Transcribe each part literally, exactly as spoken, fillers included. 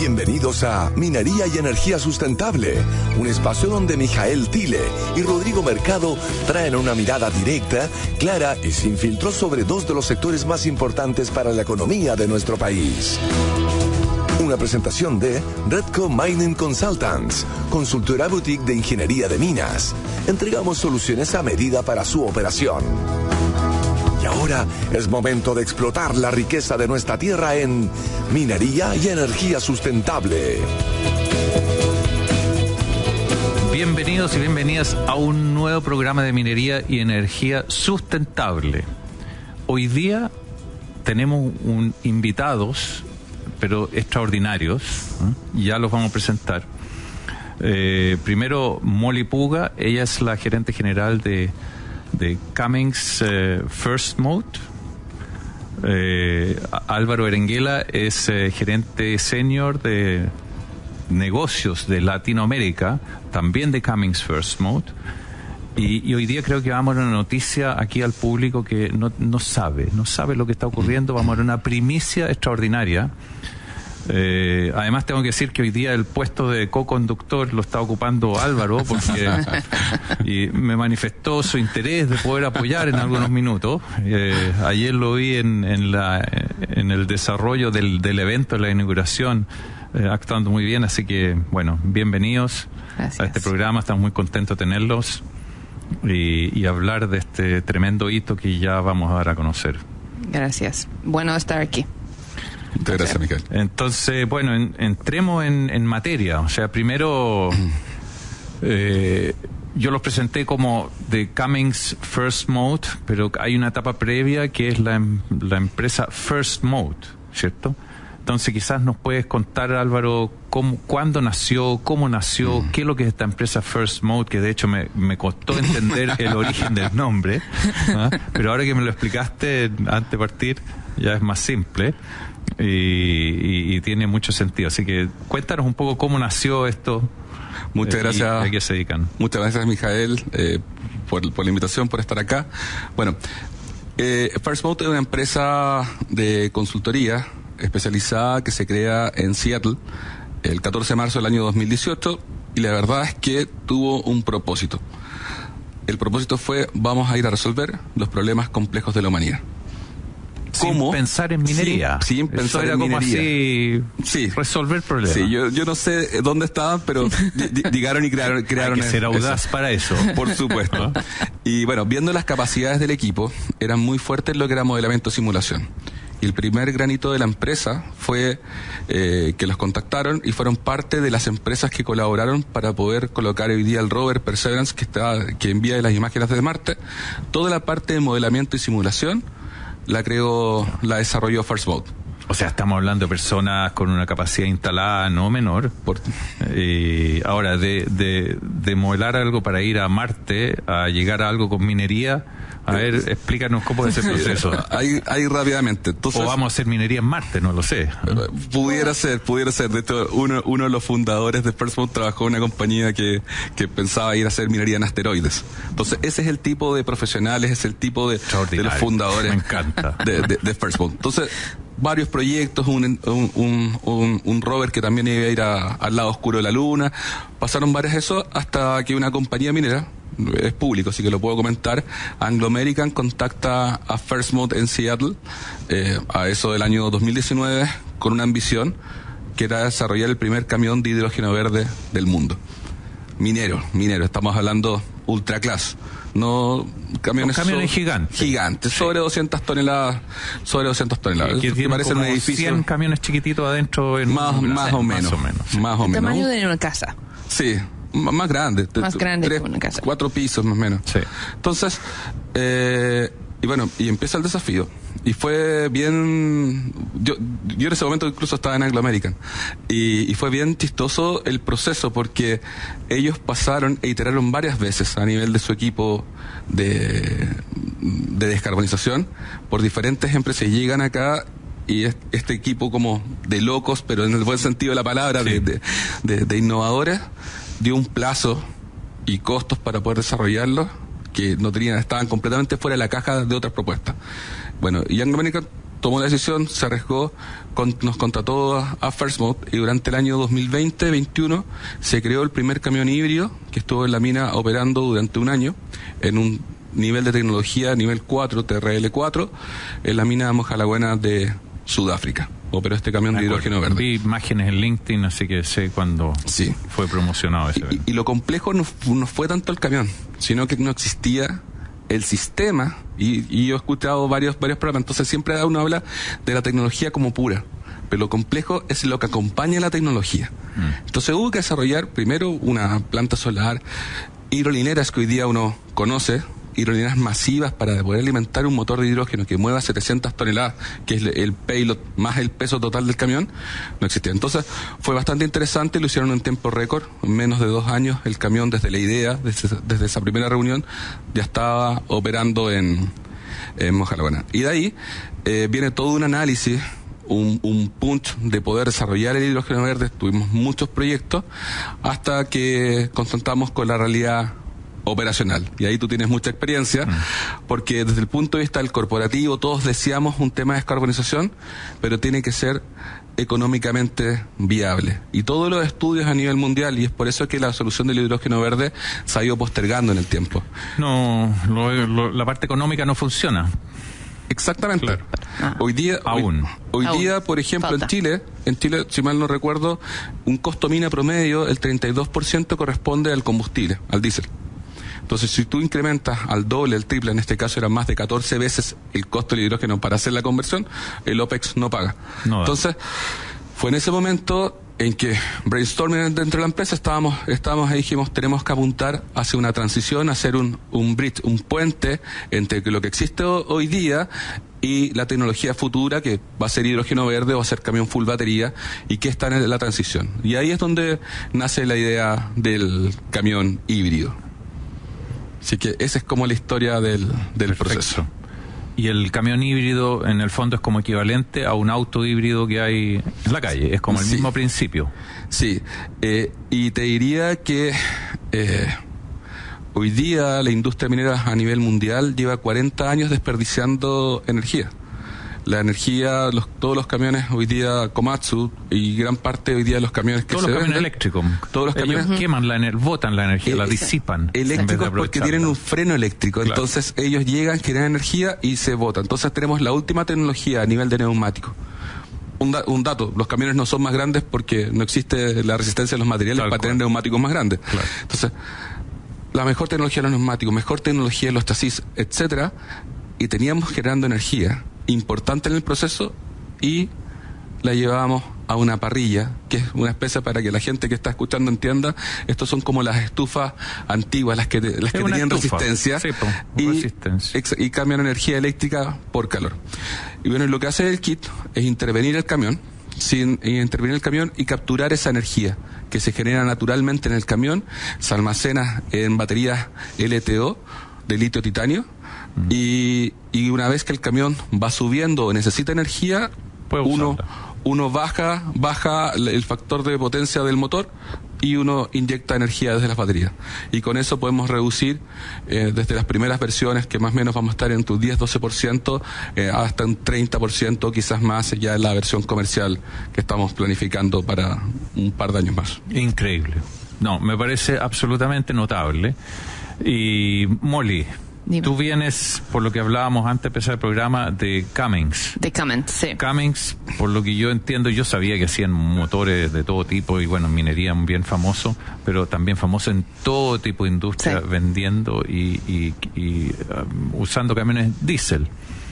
Bienvenidos a Minería y Energía Sustentable, un espacio donde Mijael Tille y Rodrigo Mercado traen una mirada directa, clara y sin filtros sobre dos de los sectores más importantes para la economía de nuestro país. Una presentación de Redco Mining Consultants, consultora boutique de ingeniería de minas. Entregamos soluciones a medida para su operación. Y ahora es momento de explotar la riqueza de nuestra tierra en Minería y Energía Sustentable. Bienvenidos y bienvenidas a un nuevo programa de Minería y Energía Sustentable. Hoy día tenemos un invitados, pero extraordinarios, ¿eh? Ya los vamos a presentar. Eh, primero, Molly Puga, ella es la gerente general de de Cummins eh, First Mode. Eh, Álvaro Erenguela es eh, gerente senior de negocios de Latinoamérica, también de Cummins First Mode. Y, y hoy día creo que vamos a dar una noticia aquí al público que no, no sabe, no sabe lo que está ocurriendo. Vamos a dar una primicia extraordinaria. Eh, además tengo que decir que hoy día el puesto de co-conductor lo está ocupando Álvaro porque y me manifestó su interés de poder apoyar en algunos minutos. Eh, ayer lo vi en, en, la, en el desarrollo del, del evento, la inauguración, eh, actuando muy bien, así que bueno, bienvenidos Gracias. A este programa, estamos muy contentos de tenerlos y, y hablar de este tremendo hito que ya vamos a dar a conocer. Gracias, bueno estar aquí. Muchas gracias, Mijael. Entonces, bueno, en, entremos en, en materia. O sea, primero, eh, yo los presenté como de Cummins First Mode, pero hay una etapa previa que es la, la empresa First Mode, ¿cierto? Entonces, quizás nos puedes contar, Álvaro, cómo, cuándo nació, cómo nació, mm. qué es lo que es esta empresa First Mode, que de hecho me, me costó entender el origen del nombre, ¿ah? Pero ahora que me lo explicaste antes de partir, ya es más simple. Y, y, y tiene mucho sentido, así que cuéntanos un poco cómo nació esto. Muchas eh, gracias. Y a qué se dedican. Muchas gracias, Mijael, eh, por, por la invitación, por estar acá. Bueno, eh, First Mode es una empresa de consultoría especializada que se crea en Seattle el catorce de marzo del año dos mil dieciocho, y la verdad es que tuvo un propósito. El propósito fue: vamos a ir a resolver los problemas complejos de la humanidad. ¿Cómo? Sin pensar en minería. Sin, sin pensar Eso era en como minería. Así, sí. resolver problemas. Sí, yo, yo no sé dónde estaban, pero llegaron y crearon, crearon Hay que ser audaz eso. para eso. Por supuesto. Y bueno, viendo las capacidades del equipo, eran muy fuertes lo que era modelamiento simulación. Y el primer granito de la empresa fue eh, que los contactaron y fueron parte de las empresas que colaboraron para poder colocar hoy día el rover Perseverance, que está, que envía las imágenes desde Marte. Toda la parte de modelamiento y simulación la creó, la desarrolló First Mode. O sea, estamos hablando de personas con una capacidad instalada no menor. Por, eh, ahora, de, de, de modelar algo para ir a Marte, a llegar a algo con minería. A ver, explícanos cómo es ese proceso. Ahí, ahí rápidamente. Entonces, o vamos a hacer minería en Marte, no lo sé. Pudiera ser, pudiera ser. De hecho, uno, uno de los fundadores de First Mode trabajó en una compañía que, que pensaba ir a hacer minería en asteroides. Entonces, ese es el tipo de profesionales, es el tipo de, de los fundadores. Me encanta. De, de, de First Mode. Entonces, varios proyectos, un, un, un, un, un rover que también iba a ir a, al lado oscuro de la Luna. Pasaron varias de eso hasta que una compañía minera, es público, así que lo puedo comentar, Anglo American contacta a First Mode en Seattle eh, a eso del año dos mil diecinueve con una ambición que era desarrollar el primer camión de hidrógeno verde del mundo. Minero, minero, estamos hablando ultra class. No camiones, Son camiones so, gigantes. Gigantes, sí. sobre doscientas toneladas, sobre doscientas toneladas. Que que parece un edificio. cien camiones chiquititos adentro en más, una, más, o menos, más o menos. Sí. Más o el menos. tamaño de una casa. Sí. Más grande. Más grande tres, que una casa. Cuatro pisos más o menos. Sí. Entonces, eh, y bueno, y empieza el desafío. Y fue bien, yo, yo en ese momento incluso estaba en Anglo American. Y, y fue bien chistoso el proceso porque ellos pasaron e iteraron varias veces a nivel de su equipo de, de descarbonización por diferentes empresas. Y llegan acá y este equipo como de locos, pero en el buen sentido de la palabra, sí. de, de, de, de innovadores, dio un plazo y costos para poder desarrollarlo que no tenían, estaban completamente fuera de la caja de otras propuestas. Bueno, y Anglo American tomó la decisión, se arriesgó, con, nos contrató a, a First Mode, y durante el año dos mil veinte veintiuno se creó el primer camión híbrido que estuvo en la mina operando durante un año en un nivel de tecnología nivel cuatro, T R L cuatro, en la mina Mojalabuena de Sudáfrica. Operó este camión de hidrógeno verde. Vi imágenes en LinkedIn, así que sé cuándo sí. fue promocionado ese y, y lo complejo no, no fue tanto el camión, sino que no existía el sistema, y, y yo he escuchado varios, varios programas, entonces siempre uno habla de la tecnología como pura, pero lo complejo es lo que acompaña a la tecnología. Mm. Entonces hubo que desarrollar primero una planta solar, hidrolineras que hoy día uno conoce, hidrolineras masivas para poder alimentar un motor de hidrógeno que mueva setecientas toneladas, que es el payload más el peso total del camión, no existía. Entonces fue bastante interesante, lo hicieron en tiempo récord, en menos de dos años el camión desde la idea, desde, desde esa primera reunión, ya estaba operando en, en Mojalabuena. Y de ahí eh, viene todo un análisis, un, un punch de poder desarrollar el hidrógeno verde. Tuvimos muchos proyectos hasta que confrontamos con la realidad operacional, y ahí tú tienes mucha experiencia, porque desde el punto de vista del corporativo todos deseamos un tema de descarbonización, pero tiene que ser económicamente viable, y todos los estudios a nivel mundial, y es por eso que la solución del hidrógeno verde se ha ido postergando en el tiempo. No, lo, lo, la parte económica no funciona. Exactamente. Claro. Ah. Hoy día, Aún. Hoy, hoy Aún. día, por ejemplo, Falta. en Chile, en Chile, si mal no recuerdo, un costo mina promedio, el treinta y dos por ciento corresponde al combustible, al diésel. Entonces, si tú incrementas al doble, al triple, en este caso era más de catorce veces el costo del hidrógeno para hacer la conversión, el OPEX no paga. No da. Entonces, fue en ese momento en que brainstorming dentro de la empresa estábamos, estábamos ahí, dijimos, tenemos que apuntar hacia una transición, hacer un, un bridge, un puente entre lo que existe hoy día y la tecnología futura, que va a ser hidrógeno verde o va a ser camión full batería, y que está en la transición. Y ahí es donde nace la idea del camión híbrido. Así que esa es como la historia del, del proceso. Y el camión híbrido, en el fondo, es como equivalente a un auto híbrido que hay en la calle. Es como el Sí. mismo principio. Sí, eh, y te diría que eh, hoy día la industria minera a nivel mundial lleva cuarenta años desperdiciando energía. La energía, los, todos los camiones hoy día Komatsu y gran parte hoy día de los camiones que Todos se los camiones venden, eléctricos. todos los Ellos camiones queman la energía, botan la energía, Eh, la sí. disipan. en vez de eléctricos porque aprovecharla. tienen un freno eléctrico, Claro. entonces ellos llegan, generan energía y se botan. Entonces tenemos la última tecnología a nivel de neumático. Un, da- un dato, los camiones no son más grandes porque no existe la resistencia de los materiales Tal para cual. tener neumáticos más grandes. Claro. Entonces, la mejor tecnología de los neumáticos, mejor tecnología de los chasis, etcétera, y teníamos generando energía importante en el proceso y la llevábamos a una parrilla, que es una especie, para que la gente que está escuchando entienda, estos son como las estufas antiguas, las que te- las Es que una tenían estufa. resistencia, Sí, po, y, resistencia. ex- y cambian energía eléctrica por calor. Y bueno, lo que hace el kit es intervenir el camión, sin y intervenir el camión y capturar esa energía que se genera naturalmente en el camión, se almacena en baterías L T O de litio titanio, Mm. y, y una vez que el camión va subiendo o necesita energía, Puede uno usarla. uno baja baja el factor de potencia del motor y uno inyecta energía desde las baterías, y con eso podemos reducir eh, desde las primeras versiones, que más o menos vamos a estar en tu diez a doce por ciento, eh, hasta un treinta por ciento, quizás más, ya en la versión comercial que estamos planificando para un par de años más. Increíble. No, me parece absolutamente notable. Y Molly, Dime. tú vienes, por lo que hablábamos antes de empezar el programa, de Cummins. De Cummins, sí. Cummins, por lo que yo entiendo, yo sabía que hacían motores de todo tipo y bueno, minería bien famoso, pero también famoso en todo tipo de industria, Sí. vendiendo y, y, y um, usando camiones diésel.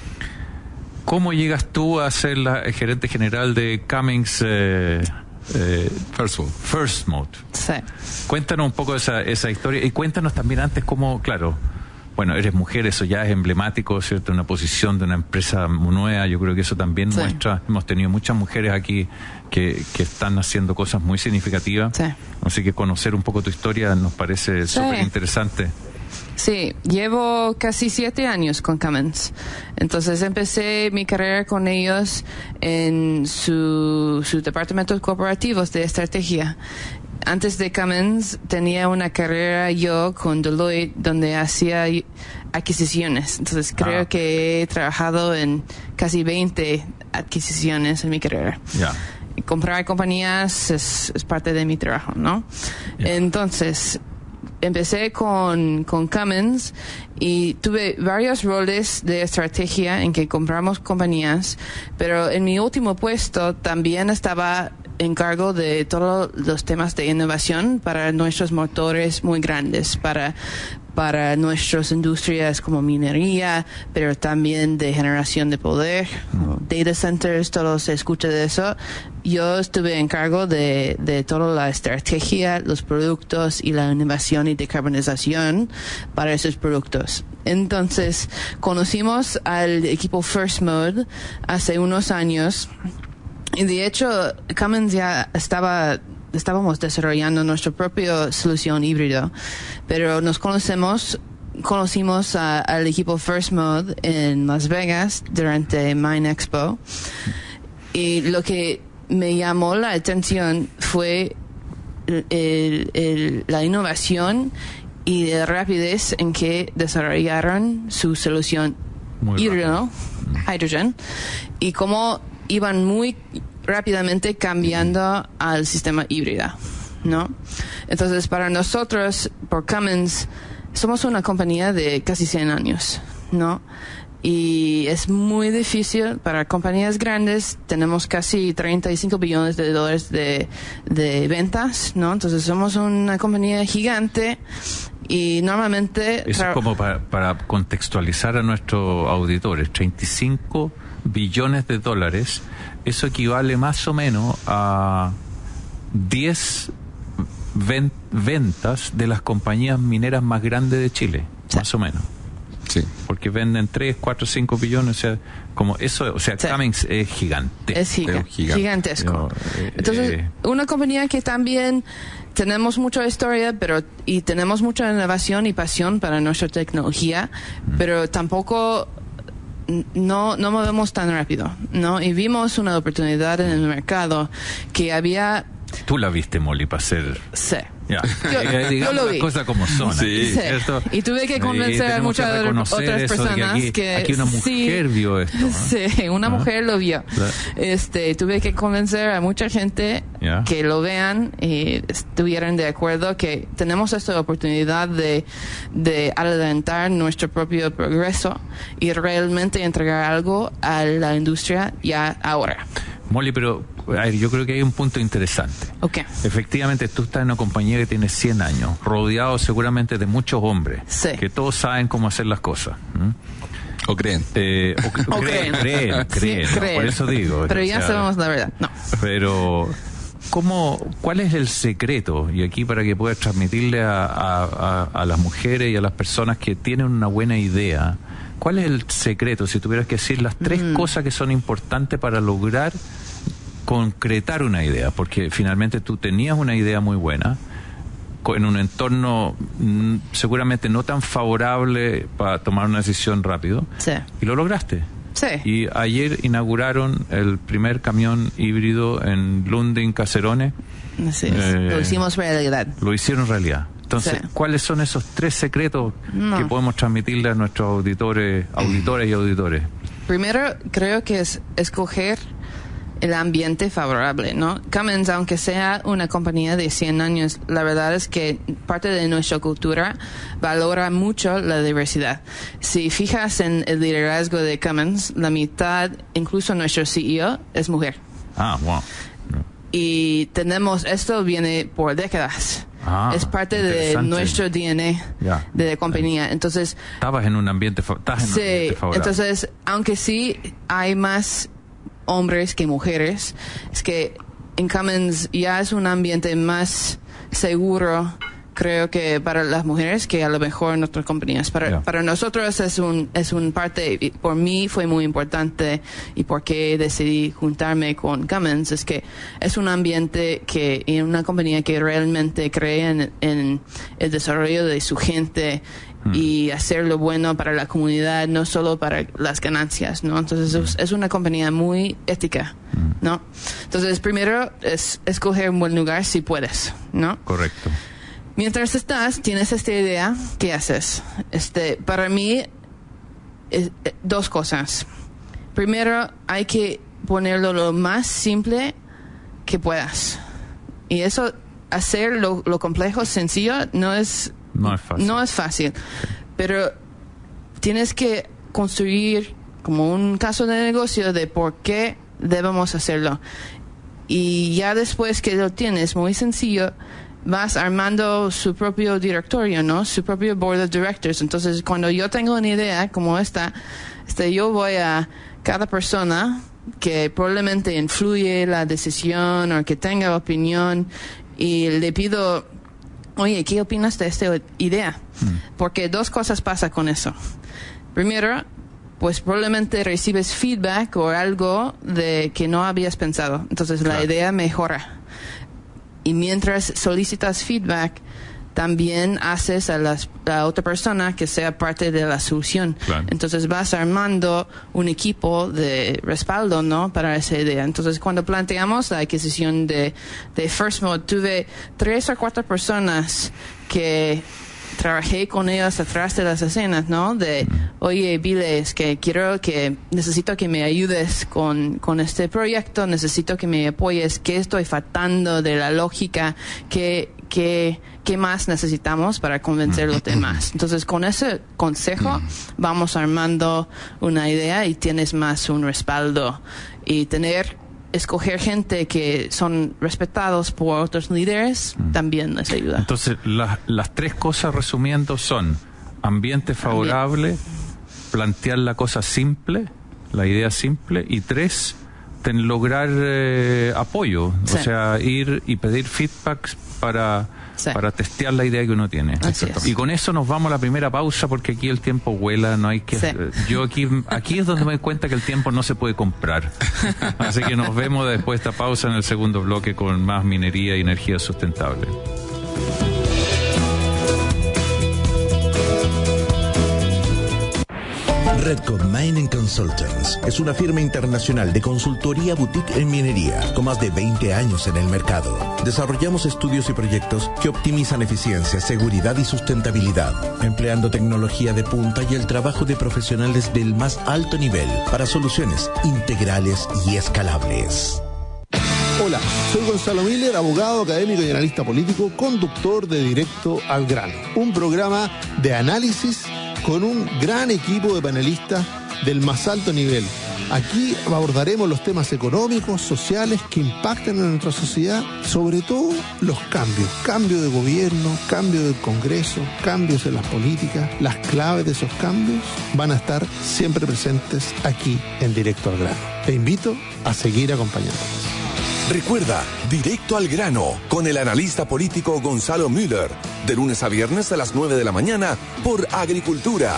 ¿Cómo llegas tú a ser la el gerente general de Cummins eh, eh, First of all. First Mode? Sí. Cuéntanos un poco esa, esa historia y cuéntanos también antes cómo, claro, bueno, eres mujer, eso ya es emblemático, ¿cierto? Una posición de una empresa nueva, yo creo que eso también Sí. muestra, hemos tenido muchas mujeres aquí que, que están haciendo cosas muy significativas, Sí. así que conocer un poco tu historia nos parece Sí. súper interesante. Sí, llevo casi siete años con Cummins. Entonces empecé mi carrera con ellos en su, sus departamentos corporativos de estrategia. antes de Cummins tenía una carrera yo con Deloitte donde hacía adquisiciones. Entonces creo Ah. que he trabajado en casi veinte adquisiciones en mi carrera. Ya. Y comprar compañías es, es parte de mi trabajo, ¿no? Ya. Entonces, empecé con, con Cummins y tuve varios roles de estrategia en que compramos compañías, pero en mi último puesto también estaba en cargo de todos los temas de innovación para nuestros motores muy grandes, para para nuestras industrias como minería, pero también de generación de poder, data centers, todo se escucha de eso. Yo estuve en cargo de, de toda la estrategia, los productos y la innovación y decarbonización para esos productos. Entonces, conocimos al equipo First Mode hace unos años y de hecho Cummins ya estaba estábamos desarrollando nuestra propia solución híbrido, pero nos conocemos, conocimos a, al equipo First Mode en Las Vegas durante MINExpo y lo que me llamó la atención fue el, el, la innovación y la rapidez en que desarrollaron su solución Muy híbrido, hydrogen, y cómo iban muy rápidamente cambiando al sistema híbrido, ¿no? Entonces, para nosotros, por Cummins, somos una compañía de casi cien años, ¿no? Y es muy difícil para compañías grandes. Tenemos casi treinta y cinco billones de dólares de, de ventas, ¿no? Entonces, somos una compañía gigante y normalmente... Eso es como para, para contextualizar a nuestros auditores, treinta y cinco billones de dólares. Eso equivale más o menos a diez ven- ventas de las compañías mineras más grandes de Chile, sí. Más o menos. Sí. Porque venden tres, cuatro, cinco billones, o sea, como eso, o sea, sí. Cummins es gigante. Es giga- Es gigante. gigantesco. Yo, eh, Entonces, eh, una compañía que también tenemos mucha historia, pero y tenemos mucha innovación y pasión para nuestra tecnología, mm. pero tampoco no no movemos tan rápido, ¿no? Y vimos una oportunidad en el mercado que había... Tú la viste, Molly, para ser... Sí. Ya. Yo, eh, digamos yo lo las vi. cosas como son. Sí. Aquí, ¿cierto? Y tuve que Eh, convencer a tenemos muchas que reconocer otras eso de que personas aquí, que aquí una mujer sí, vio esto, ¿no? Sí, una ¿Ah? mujer lo vio. La- Este, tuve que convencer a mucha gente Ya. que lo vean y estuvieran de acuerdo que tenemos esta oportunidad de, de adelantar nuestro propio progreso y realmente entregar algo a la industria ya ahora. Molly, pero a ver, yo creo que hay un punto interesante. Okay. Efectivamente, tú estás en una compañía que tiene cien años, rodeado seguramente de muchos hombres, Sí. que todos saben cómo hacer las cosas. ¿m? O creen. Eh, o, O creen, creen. creen, Sí, creen, ¿no? creen. Por eso digo. Pero o ya sea, sabemos la verdad. No. Pero, ¿cómo, ¿cuál es el secreto? Y aquí para que puedas transmitirle a, a, a, a las mujeres y a las personas que tienen una buena idea, ¿cuál es el secreto? Si tuvieras que decir las tres Mm. cosas que son importantes para lograr concretar una idea, porque finalmente tú tenías una idea muy buena co- en un entorno mm, seguramente no tan favorable para tomar una decisión rápido, Sí. y lo lograste. Sí. Y ayer inauguraron el primer camión híbrido en Lundin Caserones. Así es. Eh, Lo hicimos realidad. Lo hicieron realidad. Entonces, Sí. ¿cuáles son esos tres secretos No. que podemos transmitirle a nuestros auditores, auditores y auditores? Primero, creo que es escoger el ambiente favorable, ¿no? Cummins, aunque sea una compañía de cien años, la verdad es que parte de nuestra cultura valora mucho la diversidad. Si fijas en el liderazgo de Cummins, la mitad, incluso nuestro C E O, es mujer. Ah, wow. Y tenemos, esto viene por décadas. Ah, es parte de interesante. nuestro D N A Ya. de la compañía. Entonces, Estabas en un ambiente, fa- estás en un sí, ambiente favorable. entonces, aunque sí hay más hombres que mujeres, es que en Cummins ya es un ambiente más seguro, creo que para las mujeres, que a lo mejor en otras compañías. Para, Yeah. para nosotros es un es un parte, y por mí fue muy importante, y por qué decidí juntarme con Cummins, es que es un ambiente que, en una compañía que realmente cree en, en el desarrollo de su gente mm. y hacer lo bueno para la comunidad, no solo para las ganancias, ¿no? Entonces es, es una compañía muy ética, mm. ¿no? Entonces primero es escoger un buen lugar si puedes, ¿no? Correcto. Mientras estás, tienes esta idea, ¿qué haces? Este, para mí, es, dos cosas. Primero, hay que ponerlo lo más simple que puedas. Y eso, hacer lo, lo complejo sencillo, no es, no es fácil. No es fácil. Pero tienes que construir como un caso de negocio de por qué debemos hacerlo. Y ya después que lo tienes muy sencillo, vas armando su propio directorio, ¿no? Su propio board of directors. Entonces, cuando yo tengo una idea como esta, este, yo voy a cada persona que probablemente influye la decisión o que tenga opinión y le pido, oye, ¿qué opinas de esta idea? Mm. Porque dos cosas pasan con eso. Primero, pues probablemente recibes feedback o algo de que no habías pensado. Entonces, claro, la idea mejora. Y mientras solicitas feedback, también haces a la a otra persona que sea parte de la solución. Claro. Entonces vas armando un equipo de respaldo, ¿no? Para esa idea. Entonces cuando planteamos la adquisición de, de First Mode, tuve tres o cuatro personas que trabajé con ellos atrás de las escenas, ¿no? De, oye, Viles, que quiero que, necesito que me ayudes con, con este proyecto, necesito que me apoyes, qué estoy faltando de la lógica, qué, qué, qué más necesitamos para convencer a los demás. Entonces, con ese consejo, vamos armando una idea y tienes más un respaldo. Y tener escoger gente que son respetados por otros líderes mm. también les ayuda. Entonces, la, las tres cosas, resumiendo, son ambiente favorable, Ambiente. plantear la cosa simple, la idea simple, y tres, ten, lograr eh, apoyo, sí. o sea, ir y pedir feedbacks para... Sí. para testear la idea que uno tiene. Y con eso nos vamos a la primera pausa, porque aquí el tiempo vuela, no hay que... Sí. Yo aquí aquí es donde me doy cuenta que el tiempo no se puede comprar. Así que nos vemos después de esta pausa en el segundo bloque con más minería y energía sustentable. Redcon Mining Consultants es una firma internacional de consultoría boutique en minería con más de veinte años en el mercado. Desarrollamos estudios y proyectos que optimizan eficiencia, seguridad y sustentabilidad, empleando tecnología de punta y el trabajo de profesionales del más alto nivel para soluciones integrales y escalables. Hola, soy Gonzalo Miller, abogado, académico y analista político, conductor de Directo al Grano, un programa de análisis con un gran equipo de panelistas del más alto nivel. Aquí abordaremos los temas económicos, sociales que impactan en nuestra sociedad, sobre todo los cambios, cambio de gobierno, cambio del Congreso, cambios en las políticas. Las claves de esos cambios van a estar siempre presentes aquí en Directo al Grano. Te invito a seguir acompañándonos. Recuerda, Directo al Grano, con el analista político Gonzalo Müller, de lunes a viernes a las nueve de la mañana por Agricultura.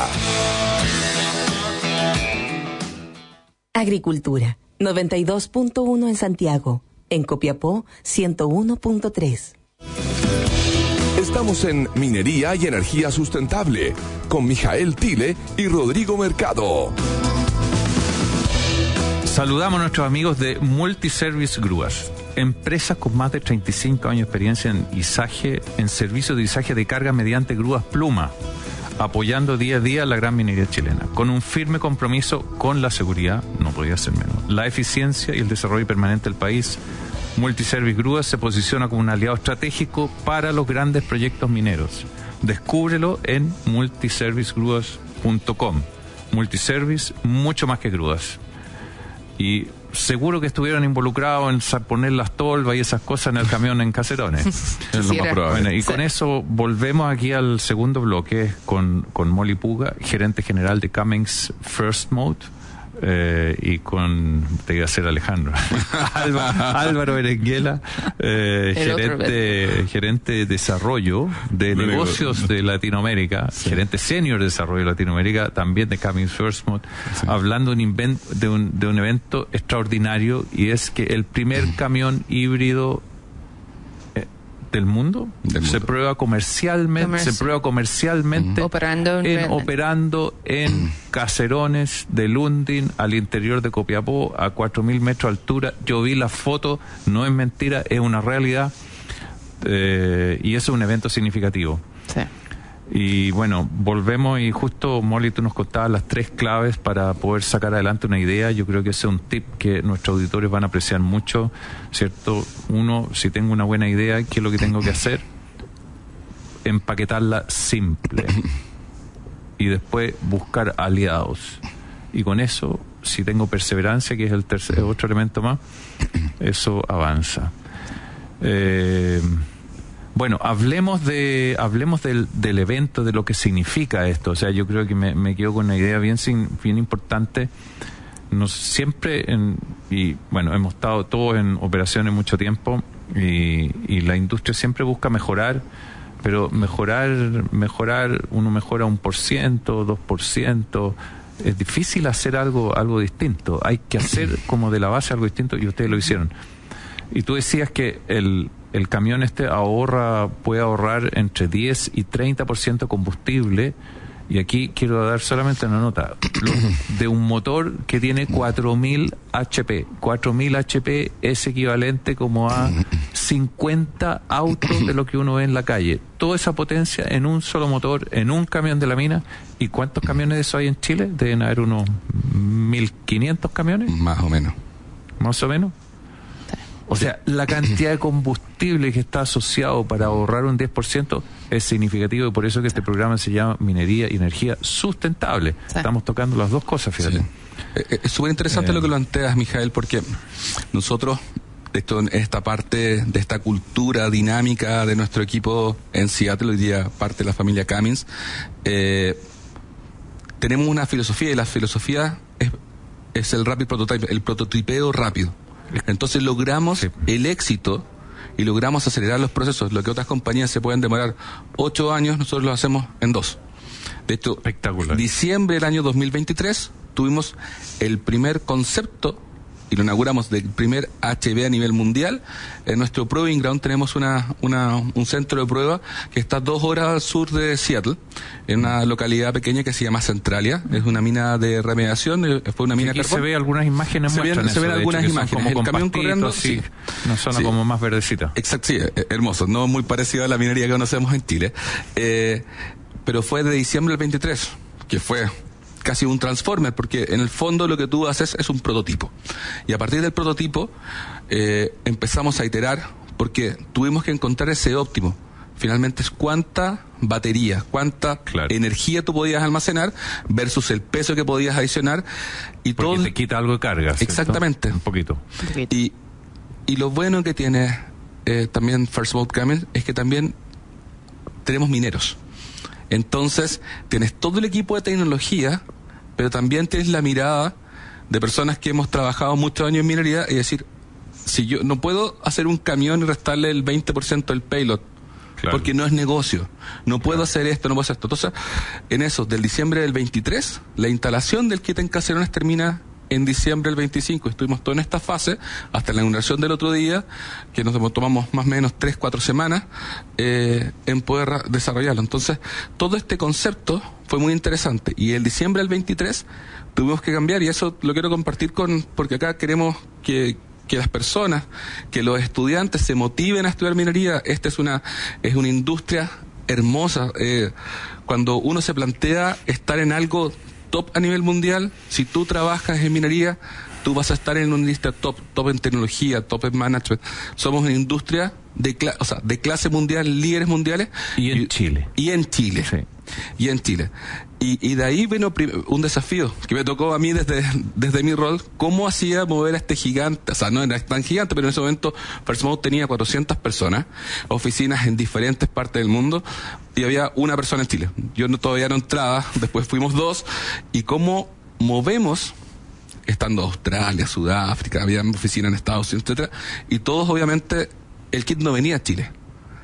Agricultura, noventa y dos punto uno en Santiago, en Copiapó, ciento uno punto tres. Estamos en Minería y Energía Sustentable, con Mijael Tile y Rodrigo Mercado. Saludamos a nuestros amigos de Multiservice Grúas, empresas con más de treinta y cinco años de experiencia en izaje, en servicios de izaje de carga mediante grúas Pluma, apoyando día a día la gran minería chilena, con un firme compromiso con la seguridad, no podía ser menos, la eficiencia y el desarrollo permanente del país. Multiservice Grúas se posiciona como un aliado estratégico para los grandes proyectos mineros. Descúbrelo en multiservice grúas punto com. Multiservice, mucho más que grúas. Y seguro que estuvieron involucrados en poner las tolvas y esas cosas en el camión en Caserones. Es lo más probable. Bueno, y sí. con eso volvemos aquí al segundo bloque con, con Molly Puga, gerente general de Cummins First Mode, eh, y con, te iba a ser Alejandro, Álvaro, Álvaro Berenguela, eh, gerente, gerente de desarrollo de Me negocios digo. de Latinoamérica, sí. gerente senior de desarrollo de Latinoamérica, también de Cummins First Mode, sí. hablando de un, invent, de, un, de un evento extraordinario, y es que el primer camión híbrido del mundo, Del se mundo. prueba comercialmente, Comerci- se prueba comercialmente Mm. Operando en en, Redland. operando en caserones de Lundin al interior de Copiapó a cuatro mil metros de altura. Yo vi la foto, no es mentira, es una realidad, eh, y eso es un evento significativo. Sí. Y bueno, volvemos y justo Molly, tú nos contabas las tres claves para poder sacar adelante una idea. Yo creo que ese es un tip que nuestros auditores van a apreciar mucho, ¿cierto? Uno, si tengo una buena idea, ¿qué es lo que tengo que hacer? Empaquetarla simple. Y después buscar aliados. Y con eso, si tengo perseverancia, que es el tercer, otro elemento más, eso avanza. Eh... Bueno, hablemos de hablemos del, del evento, de lo que significa esto. O sea, yo creo que me, me quedo con una idea bien bien importante. Nos siempre, en, y bueno, hemos estado todos en operaciones mucho tiempo, y, y la industria siempre busca mejorar, pero mejorar, mejorar, uno mejora un por ciento, dos por ciento. Es difícil hacer algo, algo distinto. Hay que hacer como de la base algo distinto, y ustedes lo hicieron. Y tú decías que el el camión este ahorra, puede ahorrar entre diez y treinta por ciento combustible, y aquí quiero dar solamente una nota, lo, de un motor que tiene cuatro mil H P. cuatro mil H P es equivalente como a cincuenta autos de lo que uno ve en la calle. Toda esa potencia en un solo motor, en un camión de la mina. ¿Y cuántos camiones de eso hay en Chile? Deben haber unos mil quinientos camiones, Más o menos. más o menos. O sea, la cantidad de combustible que está asociado para ahorrar un diez por ciento es significativo, y por eso que este programa se llama Minería y Energía Sustentable. Sí. Estamos tocando las dos cosas, fíjate. Sí. Eh, Es súper interesante Eh. lo que planteas, Mijael, porque nosotros, esto, esta parte de esta cultura dinámica de nuestro equipo en Seattle, hoy día parte de la familia Cummins, eh, tenemos una filosofía, y la filosofía es, es el rapid prototype, el prototipeo rápido. Entonces logramos Sí. el éxito y logramos acelerar los procesos. Lo que otras compañías se pueden demorar ocho años, nosotros lo hacemos en dos. De hecho, Espectacular. diciembre del año dos mil veintitrés tuvimos el primer concepto y lo inauguramos del primer H V a nivel mundial. En nuestro Proving Ground tenemos una, una, un centro de prueba que está dos horas al sur de Seattle, en una localidad pequeña que se llama Centralia. Es una mina de remediación, eh, fue una mina Aquí de se carbón. ve algunas imágenes, Se muestran ven- se eso, ven de hecho, algunas que son imágenes. como El con camión pastitos, corriendo, sí, sí. una zona Sí. como más verdecita. Exacto, sí, eh, hermoso, no muy parecido a la minería que conocemos en Chile. Eh, pero fue de diciembre del veintitrés, que fue casi un transformer, porque en el fondo lo que tú haces es un prototipo. Y a partir del prototipo eh, empezamos a iterar, porque tuvimos que encontrar ese óptimo. Finalmente es cuánta batería, cuánta Claro. energía tú podías almacenar versus el peso que podías adicionar. Y Porque todo te quita algo de carga, ¿cierto? Exactamente. Un poquito. Un poquito. Y, y lo bueno que tiene eh, también First Boat Cummins es que también tenemos mineros. Entonces, tienes todo el equipo de tecnología, pero también tienes la mirada de personas que hemos trabajado muchos años en minería y decir, si yo no puedo hacer un camión y restarle el veinte por ciento del payload, Claro. porque no es negocio. No puedo hacer esto, no puedo hacer esto. Entonces, en eso, del diciembre del veintitrés, la instalación del kit en Caserones termina en diciembre del veinticinco. Estuvimos toda en esta fase hasta la inauguración del otro día, que nos tomamos más o menos tres, cuatro semanas eh, en poder ra- desarrollarlo. Entonces, todo este concepto fue muy interesante. Y el diciembre del veintitrés tuvimos que cambiar, y eso lo quiero compartir con, porque acá queremos que que las personas, que los estudiantes se motiven a estudiar minería. Esta es una es una industria hermosa. Eh, cuando uno se plantea estar en algo top a nivel mundial, si tú trabajas en minería, tú vas a estar en una industria top, top en tecnología, top en management. Somos una industria de, cla- o sea, de clase mundial, líderes mundiales. Y en Chile. Y en Chile. Sí. Y en Chile. Y, y de ahí vino prim- un desafío que me tocó a mí desde, desde mi rol, cómo hacía mover a este gigante, o sea, no era tan gigante, pero en ese momento First Mode tenía cuatrocientas personas, oficinas en diferentes partes del mundo, y había una persona en Chile. Yo no, todavía no entraba, después fuimos dos, y cómo movemos, estando Australia, Sudáfrica, había oficinas en Estados Unidos, etcétera, y todos obviamente, el kit no venía a Chile.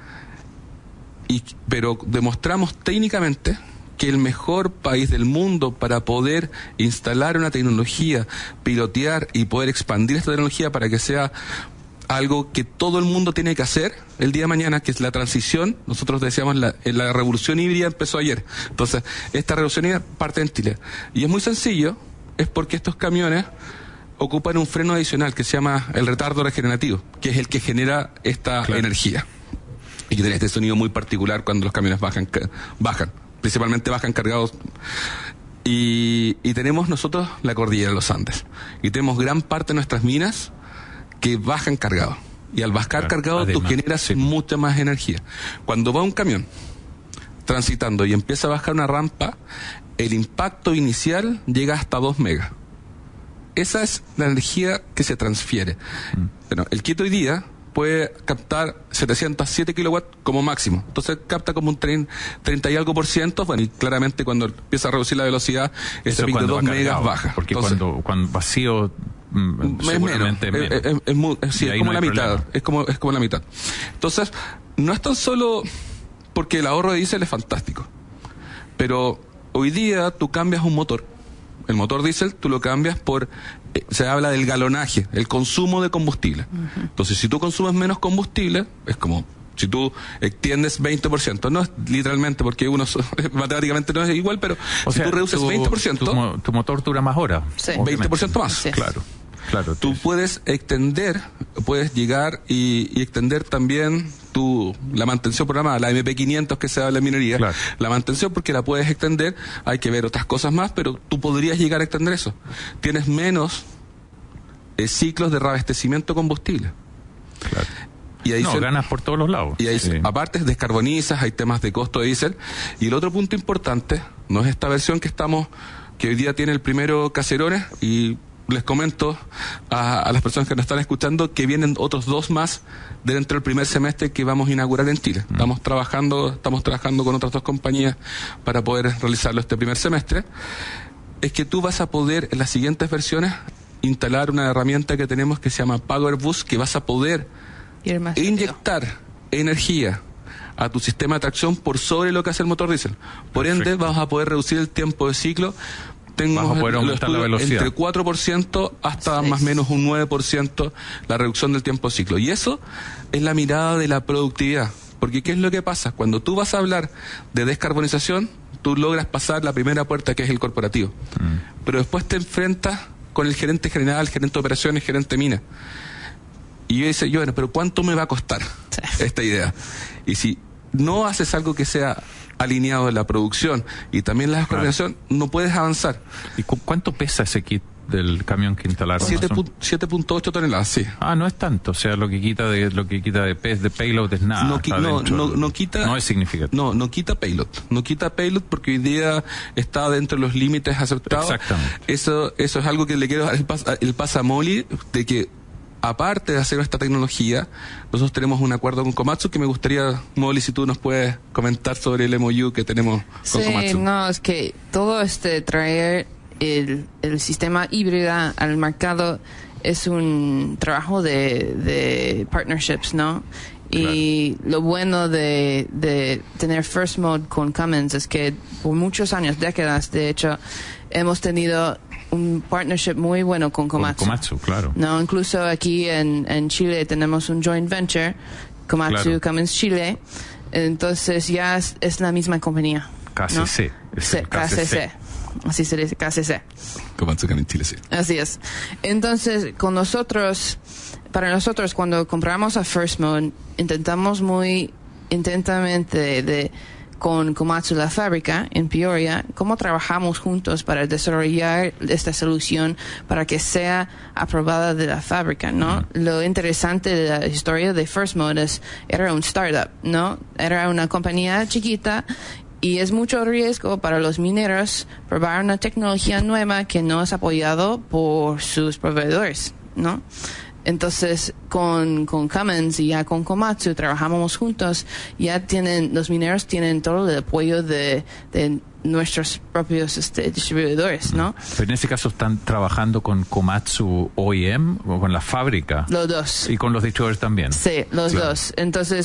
Y, pero demostramos técnicamente que el mejor país del mundo para poder instalar una tecnología, pilotear y poder expandir esta tecnología para que sea algo que todo el mundo tiene que hacer el día de mañana, que es la transición. Nosotros decíamos la, la revolución híbrida empezó ayer. Entonces, esta revolución híbrida parte en Chile. Y es muy sencillo, es porque estos camiones ocupan un freno adicional que se llama el retardo regenerativo, que es el que genera esta claro. energía. Y que tiene este sonido muy particular cuando los camiones bajan, bajan, principalmente bajan cargados. Y, y tenemos nosotros la cordillera de los Andes. Y tenemos gran parte de nuestras minas que bajan cargados. Y al bajar claro, cargado además, tú generas sí. mucha más energía. Cuando va un camión transitando y empieza a bajar una rampa, el impacto inicial llega hasta dos megas. Esa es la energía que se transfiere. Mm. Bueno, el kit hoy día puede captar setecientos siete kilowatts como máximo. Entonces capta como un treinta y algo por ciento. Bueno, y claramente cuando empieza a reducir la velocidad, ese pico de dos megas baja. Porque Entonces, cuando, cuando vacío, mm, seguramente es menos. menos. Es, es, es, muy, es, sí, es como no la mitad. Es como, es como la mitad. Entonces, no es tan solo porque el ahorro de diésel es fantástico. Pero hoy día tú cambias un motor. El motor diésel tú lo cambias por, eh, se habla del galonaje, el consumo de combustible. Uh-huh. Entonces, si tú consumes menos combustible, es como si tú extiendes veinte por ciento. No es literalmente porque uno matemáticamente no es igual, pero o si sea, tú reduces tu, veinte por ciento... Tu, tu motor dura más horas. Sí. veinte por ciento más. Sí. Claro. Claro, tú sí. puedes extender, puedes llegar y, y extender también tu la mantención programada, la eme pe quinientos que se habla en minería, claro. la mantención porque la puedes extender, hay que ver otras cosas más, pero tú podrías llegar a extender eso. Tienes menos eh, ciclos de reabastecimiento de combustible. Claro. Y ahí no, se, ganas por todos los lados. Y ahí sí. se, aparte descarbonizas, hay temas de costo de diésel. Y el otro punto importante, no es esta versión que estamos, que hoy día tiene el primero Caserones, y les comento a, a las personas que nos están escuchando que vienen otros dos más dentro del primer semestre que vamos a inaugurar en Chile. Mm. Estamos trabajando, estamos trabajando con otras dos compañías para poder realizarlo este primer semestre. Es que tú vas a poder en las siguientes versiones instalar una herramienta que tenemos que se llama Power Boost, que vas a poder inyectar energía a tu sistema de tracción por sobre lo que hace el motor diésel. Por Perfecto. ende, vas a poder reducir el tiempo de ciclo. Tengo Vas a poder aumentar la velocidad. Entre cuatro por ciento hasta sí. más o menos un nueve por ciento la reducción del tiempo de ciclo. Y eso es la mirada de la productividad. Porque ¿qué es lo que pasa? Cuando tú vas a hablar de descarbonización, tú logras pasar la primera puerta, que es el corporativo. Mm. Pero después te enfrentas con el gerente general, el gerente de operaciones, el gerente de mina. Y yo dice, yo, bueno, pero ¿cuánto me va a costar sí. esta idea? Y si no haces algo que sea alineado en la producción y también la descarbonización, claro. no puedes avanzar. ¿Y cu- cuánto pesa ese kit del camión que instalaron? siete punto ocho toneladas, sí. Ah, no es tanto, o sea, lo que quita de lo que quita de pez de payload es nada. No, qui- no, no, no quita. No es significativo. No, no quita payload. No quita payload porque hoy día está dentro de los límites aceptados. Exactamente. Eso, eso es algo que le quiero dar el pas, el pas a Molly, de que aparte de hacer esta tecnología, nosotros tenemos un acuerdo con Komatsu que me gustaría, Molly, si tú nos puedes comentar sobre el eme o u que tenemos con sí, Komatsu. Sí, no, es que todo este traer el, el sistema híbrida al mercado es un trabajo de, de partnerships, ¿no? Y claro. lo bueno de, de tener First Mode con Cummins es que por muchos años, décadas, de hecho, hemos tenido un partnership muy bueno con Komatsu. Con Komatsu, claro. No, incluso aquí en, en Chile tenemos un joint venture, Komatsu claro. Cummins Chile. Entonces ya es, es la misma compañía. K C C. ¿no? Sí, K C C. Así se dice, K C C. Komatsu Cummins Chile, sí. Así es. Entonces, con nosotros, para nosotros, cuando compramos a First Mode, intentamos muy intensamente de, de con Komatsu la fábrica en Peoria, cómo trabajamos juntos para desarrollar esta solución para que sea aprobada de la fábrica, ¿no? Uh-huh. Lo interesante de la historia de First Mode es, era un startup, ¿no? Era una compañía chiquita y es mucho riesgo para los mineros probar una tecnología nueva que no es apoyado por sus proveedores, ¿no? Entonces, con, con Cummins y ya con Komatsu trabajamos juntos, ya tienen, los mineros tienen todo el apoyo de, de nuestros propios este, distribuidores, ¿no? Pero en ese caso están trabajando con Komatsu O E M o con la fábrica. Los dos. Y con los distribuidores también. Sí, los claro. dos. Entonces,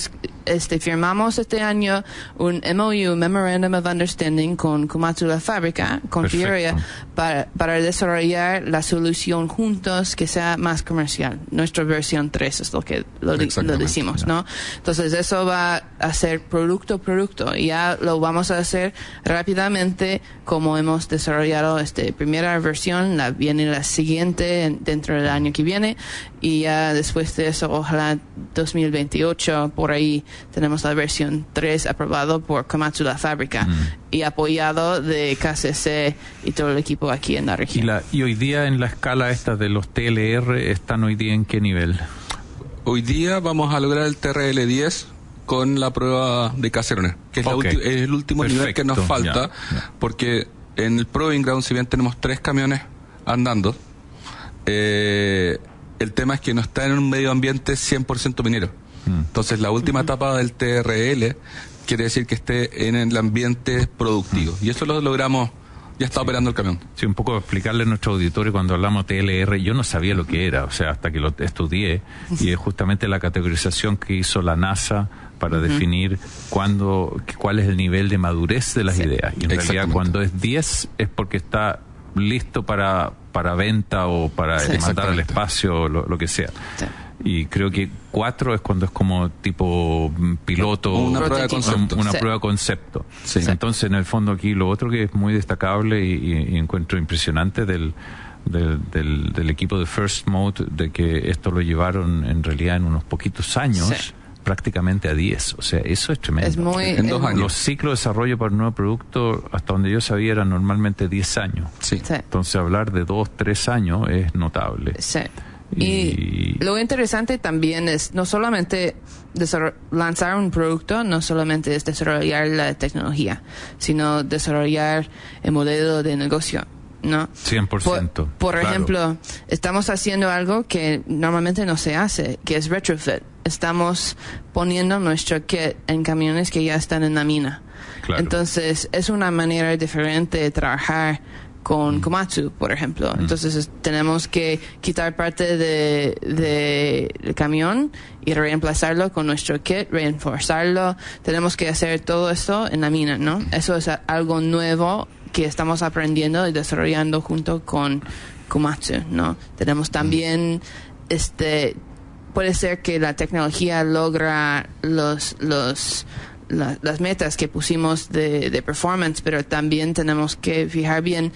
este, firmamos este año un M O U, Memorandum of Understanding, con Komatsu La Fábrica, con Fioria, para, para desarrollar la solución juntos que sea más comercial. Nuestra versión tres es lo que lo, lo decimos, ¿no? Entonces eso va a ser producto producto y ya lo vamos a hacer rápidamente, como hemos desarrollado esta primera versión, la viene la siguiente dentro del año que viene, y ya después de eso, ojalá dos mil veintiocho, por ahí tenemos la versión tres aprobado por Komatsu La Fábrica mm. y apoyado de K C C y todo el equipo aquí en la región. ¿Y, la, y hoy día en la escala esta de los T L R están hoy día en qué nivel? Hoy día vamos a lograr el T R L diez con la prueba de Caserones, que es, okay. la ulti- es el último Perfecto. nivel que nos falta, yeah, yeah. porque en el Proving Ground, si bien tenemos tres camiones andando, eh, el tema es que no está en un medio ambiente cien por ciento minero. Mm. Entonces, la última uh-huh. etapa del T R L quiere decir que esté en el ambiente productivo. Mm. Y eso lo logramos, ya está sí. operando el camión. Sí, un poco explicarle a nuestro auditorio, cuando hablamos de T L R, yo no sabía lo que era, o sea, hasta que lo estudié, y es justamente la categorización que hizo la NASA para uh-huh. definir cuándo, cuál es el nivel de madurez de las sí. ideas. Y en realidad, cuando es diez, es porque está listo para, para venta o para sí. mandar al espacio o lo, lo que sea. Sí. Y creo que cuatro es cuando es como tipo piloto, una prueba de concepto. Una sí. prueba de concepto. Sí. Entonces, en el fondo aquí, lo otro que es muy destacable y, y encuentro impresionante del, del, del, del equipo de First Mode, de que esto lo llevaron en realidad en unos poquitos años. Sí. prácticamente a diez, o sea, eso es tremendo. Es muy, en dos es años. Los ciclos de desarrollo para un nuevo producto, hasta donde yo sabía, eran normalmente diez años. Sí. Sí. Entonces, hablar de dos, tres años es notable. Sí. Y, y lo interesante también es no solamente lanzar un producto, no solamente es desarrollar la tecnología, sino desarrollar el modelo de negocio, ¿no? cien por ciento. Por, por claro. ejemplo, estamos haciendo algo que normalmente no se hace, que es retrofit. Estamos poniendo nuestro kit en camiones que ya están en la mina. Claro. Entonces, es una manera diferente de trabajar con mm. Komatsu, por ejemplo. Mm. Entonces, es, tenemos que quitar parte de, de el camión y reemplazarlo con nuestro kit, reforzarlo. Tenemos que hacer todo esto en la mina, ¿no? Eso es a, algo nuevo que estamos aprendiendo y desarrollando junto con Komatsu, ¿no? Tenemos también, este, puede ser que la tecnología logra los, los, la, las metas que pusimos de, de performance, pero también tenemos que fijar bien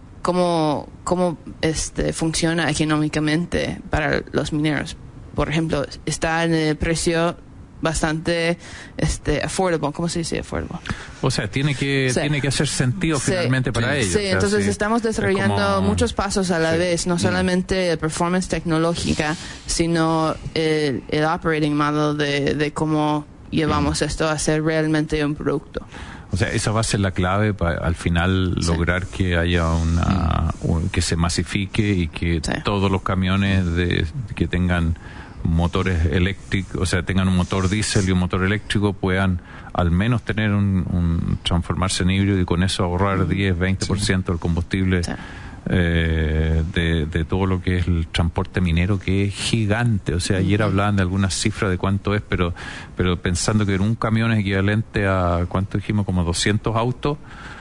cómo, cómo este, funciona económicamente para los mineros. Por ejemplo, está en el precio bastante este affordable. ¿Cómo se dice affordable? O sea, tiene que sí. tiene que hacer sentido sí. finalmente para sí. ellos. Sí, o sea, entonces sí. estamos desarrollando como... muchos pasos a la sí. vez, no solamente el performance tecnológica, sino el, el operating model de, de cómo llevamos sí. esto a ser realmente un producto. O sea, esa va a ser la clave para al final sí. lograr que haya una mm. un, que se masifique y que sí. todos los camiones de que tengan motores eléctricos, o sea, tengan un motor diésel y un motor eléctrico, puedan al menos tener un, un transformarse en híbrido y con eso ahorrar mm. diez, veinte por ciento sí. del combustible sí. eh, de, de todo lo que es el transporte minero, que es gigante. O sea, mm. ayer hablaban de algunas cifras de cuánto es, pero pero pensando que un camión es equivalente a, ¿cuánto dijimos? Como doscientos autos,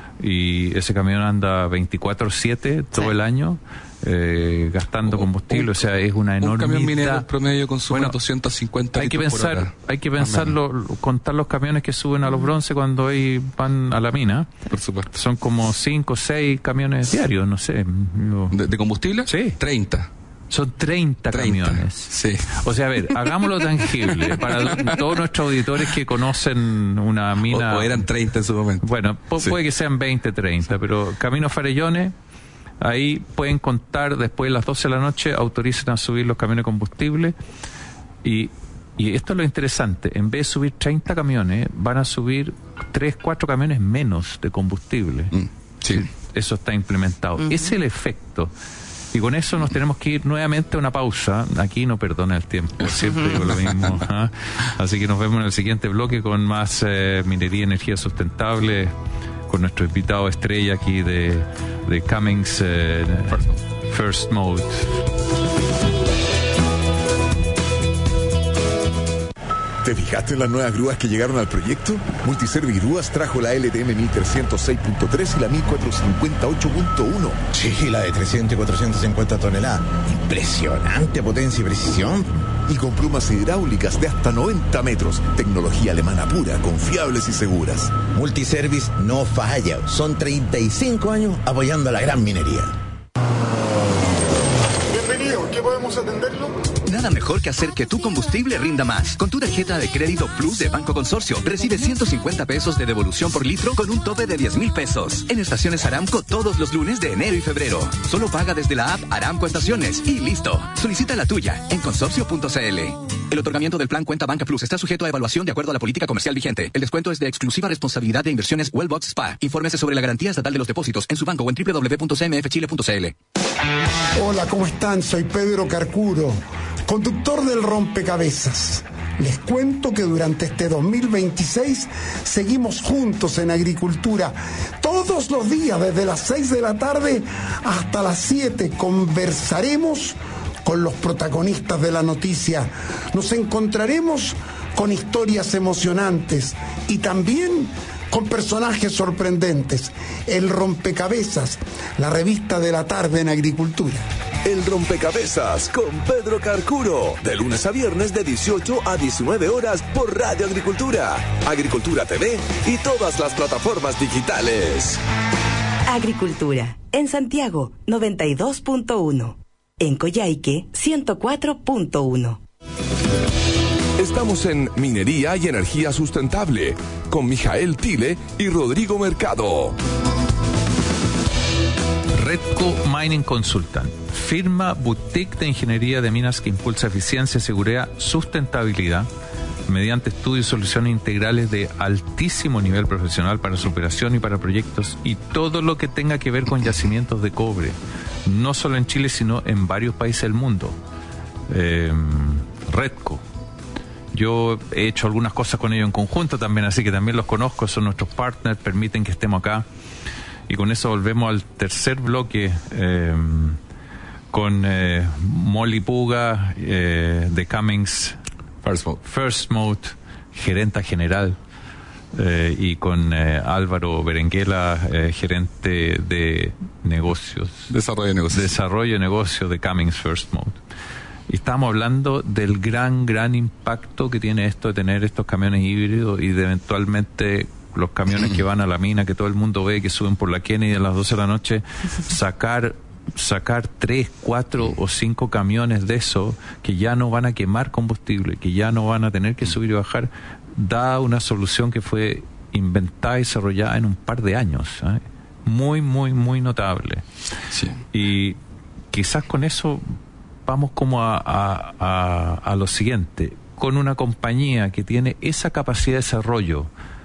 y ese camión anda veinticuatro siete todo sí. el año. Eh, gastando combustible, un, o sea, es una enormidad. Un camión minero promedio consume bueno, doscientos cincuenta hay que litros pensar, por hora. Hay que pensarlo, contar los camiones que suben a los bronce cuando ahí van a la mina. Por supuesto. Son como cinco o seis camiones diarios, no sé. Yo... ¿De, ¿De combustible? Sí. treinta. Son treinta, treinta camiones. Sí. O sea, a ver, hagámoslo tangible para todos nuestros auditores que conocen una mina. O, o eran treinta en su momento. Bueno, sí. puede que sean veinte, treinta, pero Camino Farellones, ahí pueden contar después de las doce de la noche, autoricen a subir los camiones de combustible. Y, y esto es lo interesante: en vez de subir treinta camiones, van a subir tres, cuatro camiones menos de combustible. Mm, sí. Eso está implementado. Uh-huh. Ese es el efecto. Y con eso nos tenemos que ir nuevamente a una pausa. Aquí no perdona el tiempo, siempre digo lo mismo. ¿eh? Así que nos vemos en el siguiente bloque con más eh, minería y energía sustentable, con nuestro invitado estrella aquí de, de Cummins eh, First Mode. ¿Te fijaste en las nuevas grúas que llegaron al proyecto? Multiservice Grúas trajo la L T M mil trescientos seis punto tres y la mil cuatrocientos cincuenta y ocho punto uno. Sí, la de trescientos y cuatrocientos cincuenta toneladas. Impresionante potencia y precisión. Y con plumas hidráulicas de hasta noventa metros. Tecnología alemana pura, confiables y seguras. Multiservice no falla. Son treinta y cinco años apoyando a la gran minería. Bienvenido, ¿qué podemos atenderlo? Nada mejor que hacer que tu combustible rinda más. Con tu tarjeta de crédito Plus de Banco Consorcio, recibe ciento cincuenta pesos de devolución por litro con un tope de diez mil pesos. En estaciones Aramco todos los lunes de enero y febrero. Solo paga desde la app Aramco Estaciones y listo. Solicita la tuya en consorcio punto c l. El otorgamiento del plan Cuenta Banca Plus está sujeto a evaluación de acuerdo a la política comercial vigente. El descuento es de exclusiva responsabilidad de Inversiones Wellbox Spa. Infórmese sobre la garantía estatal de los depósitos en su banco o en doble u doble u doble u punto c m f chile punto c l. Hola, ¿cómo están? Soy Pedro Carcuro, conductor del Rompecabezas. Les cuento que durante este dos mil veintiséis seguimos juntos en agricultura. Todos los días, desde las seis de la tarde hasta las siete, conversaremos con los protagonistas de la noticia. Nos encontraremos con historias emocionantes y también con personajes sorprendentes. El Rompecabezas, la revista de la tarde en agricultura. El Rompecabezas con Pedro Carcuro, de lunes a viernes de dieciocho a diecinueve horas por Radio Agricultura, Agricultura T V y todas las plataformas digitales. Agricultura, en Santiago, noventa y dos punto uno. En Coyhaique, ciento cuatro punto uno. Estamos en Minería y Energía Sustentable, con Mijael Tille y Rodrigo Mercado. Redco Mining Consultant, firma boutique de ingeniería de minas que impulsa eficiencia, seguridad, sustentabilidad, mediante estudios y soluciones integrales de altísimo nivel profesional para su operación y para proyectos y todo lo que tenga que ver con yacimientos de cobre, no solo en Chile, sino en varios países del mundo. Eh, Redco. Yo he hecho algunas cosas con ellos en conjunto también, así que también los conozco, son nuestros partners, permiten que estemos acá. Y con eso volvemos al tercer bloque eh, con eh, Molly Puga eh, de Cummins First Mode, First Mode, gerenta general, eh, y con eh, Álvaro Berenguela, eh, gerente de negocios. Desarrollo de negocios. Desarrollo de negocios de Cummins First Mode. Y estamos hablando del gran, gran impacto que tiene esto de tener estos camiones híbridos y de eventualmente los camiones que van a la mina, que todo el mundo ve, que suben por la Kennedy a las doce de la noche, sacar sacar tres, cuatro o cinco camiones de eso que ya no van a quemar combustible, que ya no van a tener que subir y bajar, da una solución que fue inventada y desarrollada en un par de años, ¿eh? Muy, muy, muy notable. Sí. Y quizás con eso vamos como a, a, a, a lo siguiente, con una compañía que tiene esa capacidad de desarrollo,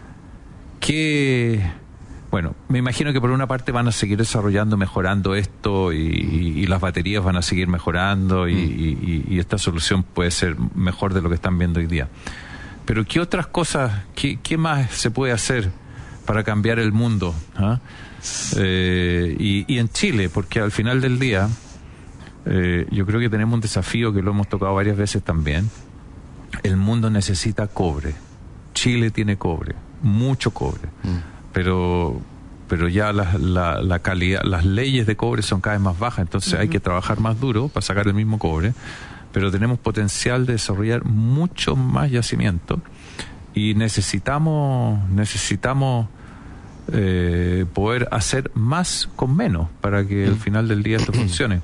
que, bueno, me imagino que por una parte van a seguir desarrollando, mejorando esto y, y, y las baterías van a seguir mejorando y, mm. y, y esta solución puede ser mejor de lo que están viendo hoy día. Pero ¿qué otras cosas, qué, qué más se puede hacer para cambiar el mundo? ¿Ah? Eh, y, y en Chile, porque al final del día eh, yo creo que tenemos un desafío que lo hemos tocado varias veces también. El mundo necesita cobre. Chile tiene cobre, mucho cobre, mm. pero pero ya la, la, la calidad, las leyes de cobre son cada vez más bajas, entonces uh-huh. hay que trabajar más duro para sacar el mismo cobre, pero tenemos potencial de desarrollar mucho más yacimiento y necesitamos necesitamos eh, poder hacer más con menos para que al final del día esto funcione.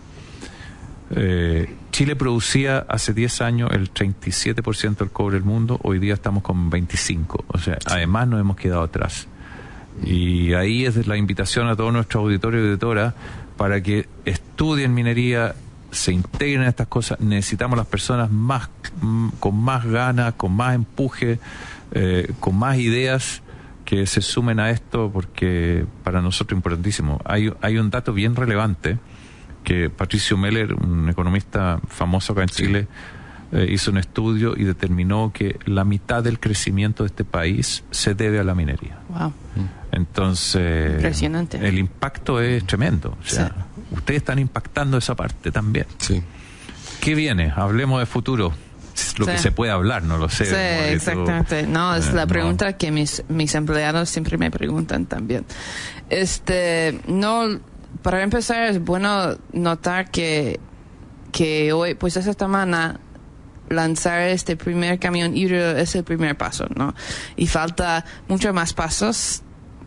Eh, Chile producía hace diez años el treinta y siete por ciento del cobre del mundo, hoy día estamos con veinticinco por ciento, o sea, además nos hemos quedado atrás. Y ahí es la invitación a todos nuestros auditores y auditoras para que estudien minería, se integren a estas cosas. Necesitamos las personas más con más ganas, con más empuje, eh, con más ideas que se sumen a esto, porque para nosotros es importantísimo. Hay, hay un dato bien relevante que Patricio Meller, un economista famoso acá en Chile, sí. eh, hizo un estudio y determinó que la mitad del crecimiento de este país se debe a la minería. Wow. Entonces, impresionante. El impacto es tremendo. O sea, sí. ustedes están impactando esa parte también. Sí. ¿Qué viene? Hablemos de futuro. lo sí. que se puede hablar, no lo sé. Sí, exactamente. No, es eh, la pregunta no. que mis, mis empleados siempre me preguntan también. Este, no, para empezar es bueno notar que, que hoy, pues esta semana, lanzar este primer camión híbrido es el primer paso, ¿no? Y falta muchos más pasos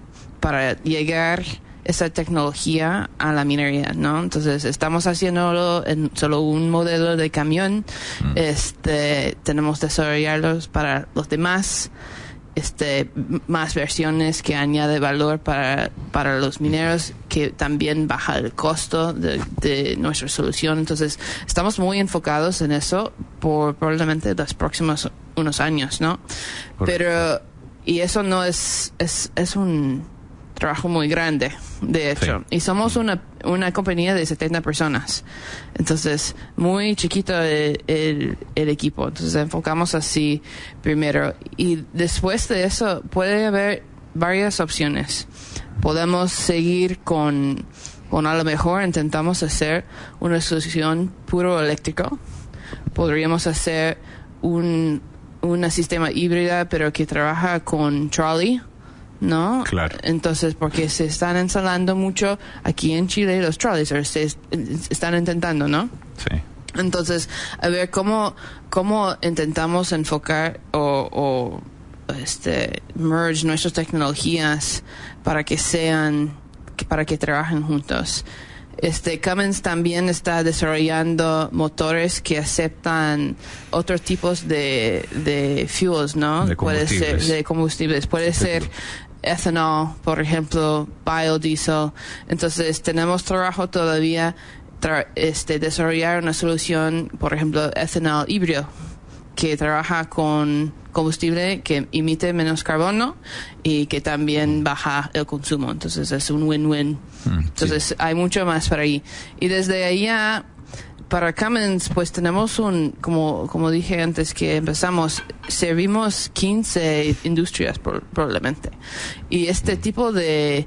para llegar esa tecnología a la minería, ¿no? Entonces estamos haciéndolo en solo un modelo de camión, mm. este, tenemos que desarrollarlos para los demás, este, más versiones que añade valor para, para los mineros, que también baja el costo de, de nuestra solución. Entonces estamos muy enfocados en eso por probablemente los próximos unos años, ¿no? Correcto. Pero, y eso no es, es, es un trabajo muy grande, de hecho. Sí. Y somos una, una compañía de setenta personas. Entonces, muy chiquito el, el, el equipo. Entonces, enfocamos así primero. Y después de eso, puede haber varias opciones. Podemos seguir con, con a lo mejor intentamos hacer una solución puro eléctrico. Podríamos hacer un, un sistema híbrida, pero que trabaja con trolley, ¿no? Claro. Entonces, porque se están instalando mucho aquí en Chile los trolleys, o se están intentando, ¿no? Sí. Entonces, a ver cómo cómo intentamos enfocar o, o este merge nuestras tecnologías para que sean para que trabajen juntos. Este Cummins también está desarrollando motores que aceptan otros tipos de de fuels, ¿no? De Puede ser de combustibles, puede ser ethanol, por ejemplo, biodiesel. Entonces tenemos trabajo todavía tra- este desarrollar una solución, por ejemplo, ethanol híbrido, que trabaja con combustible que emite menos carbono y que también baja el consumo. Entonces es un win-win. Mm, Entonces sí. Hay mucho más para ahí. Y desde allá, para Cummins, pues tenemos un, como, como dije antes que empezamos, servimos quince industrias por, probablemente. Y este tipo de,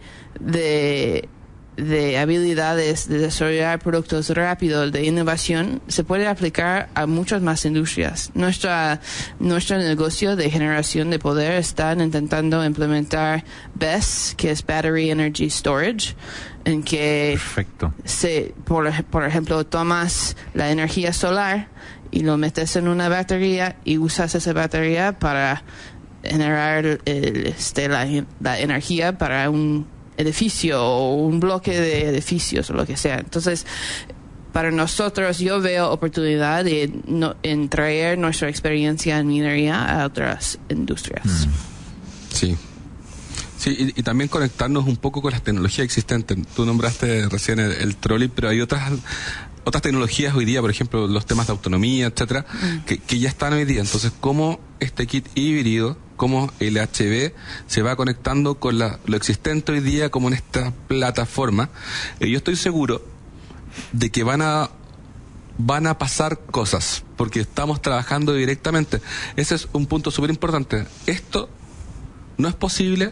de, de habilidades de desarrollar productos rápidos, de innovación, se puede aplicar a muchas más industrias. Nuestra, nuestro negocio de generación de poder está intentando implementar B E S, que es Battery Energy Storage, en que Perfecto. se, por, por ejemplo, tomas la energía solar y lo metes en una batería y usas esa batería para generar el, este, la, la energía para un edificio o un bloque de edificios o lo que sea. Entonces, para nosotros yo veo oportunidad de, no, en traer nuestra experiencia en minería a otras industrias. Mm. Sí. Sí, y, y también conectarnos un poco con las tecnologías existentes. Tú nombraste recién el, el trolley, pero hay otras otras tecnologías hoy día, por ejemplo, los temas de autonomía, etcétera, mm. que, que ya están hoy día. Entonces, ¿cómo este kit híbrido, cómo el H V se va conectando con la, lo existente hoy día como en esta plataforma? Eh, yo estoy seguro de que van a van a pasar cosas, porque estamos trabajando directamente. Ese es un punto súper importante. Esto no es posible